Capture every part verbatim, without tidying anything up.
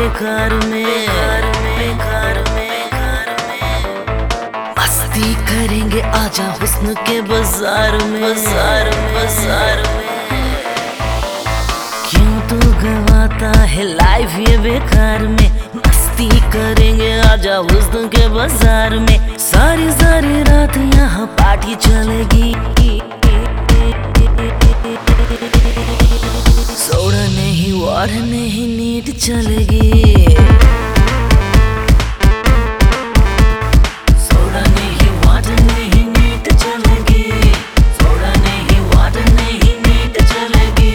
बेकार में, बेकार में, बेकार में। मस्ती करेंगे आजा हुस्न के बाजार में, बाजार में, बाजार में। क्यों तू गवाता है लाइफ ये बेकार में। मस्ती करेंगे आजा हुस्न के बाजार में। सारी सारी रात यहाँ पार्टी चलेगी। सोडा नहीं वाटर नहीं नीट चलेगी। सोडा नहीं वाटर नहीं नीट चलेगी। सोडा नहीं वाटर नहीं नीट चलेगी।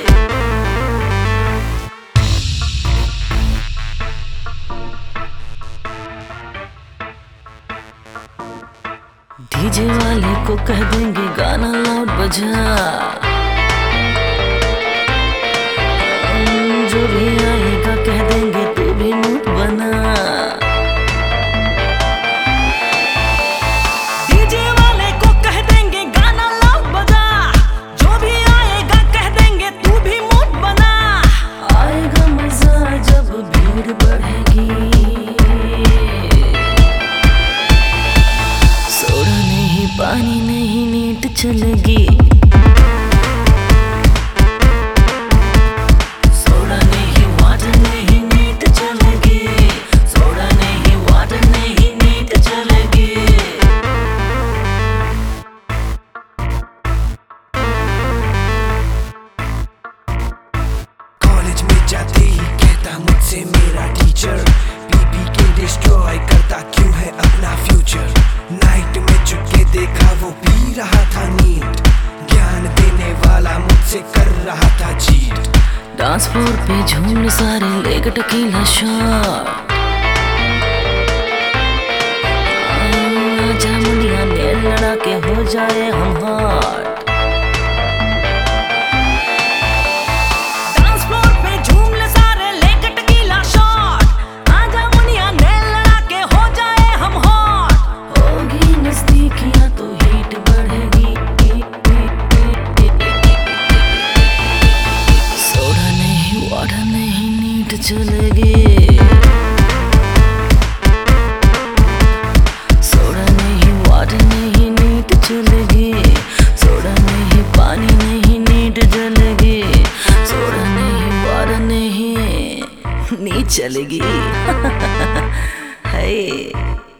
डीजे वाले को कह देंगे गाना लाउड बजा। जो भी आएगा कह देंगे तू भी मूड बना। डीजे वाले को कह देंगे गाना लाउड बजा। जो भी आएगा कह देंगे तू भी मूड बना। आएगा मजा जब भीड़ बढ़ेगी। सोडा नहीं पानी नहीं नीट चलेगी। जाते ही कहता मुझसे मेरा टीचर, पी के डिस्ट्रॉय करता क्यों है अपना फ्यूचर। नाइट में चुपके देखा वो पी रहा था नीट। ज्ञान देने वाला मुझसे कर रहा था चीट। डांस फ्लोर पे झूम सारे लेग टकीला शॉट। आजा मुनिया ने लड़ा के हो जाए हम हॉट। चलेगी सोडा नहीं वाटर नहीं नीट चलेगी। सोडा नहीं पानी नहीं नीट चलेगी। सोडा नहीं वाटर नहीं नीट चलेगी। है